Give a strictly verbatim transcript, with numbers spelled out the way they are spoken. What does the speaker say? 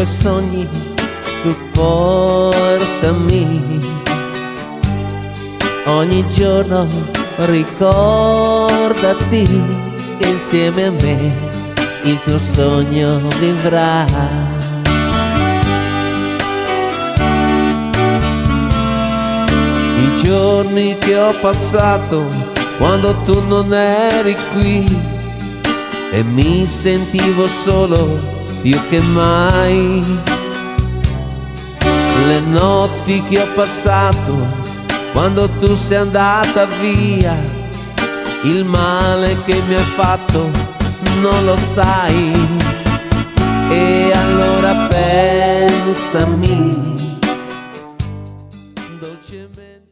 tuoi sogni tu portami. Ogni giorno ricordati che insieme a me il tuo sogno vivrà. I giorni che ho passato quando tu non eri qui e mi sentivo solo più che mai. Le notti che ho passato quando tu sei andata via, il male che mi hai fatto non lo sai. E allora pensami dolcemente.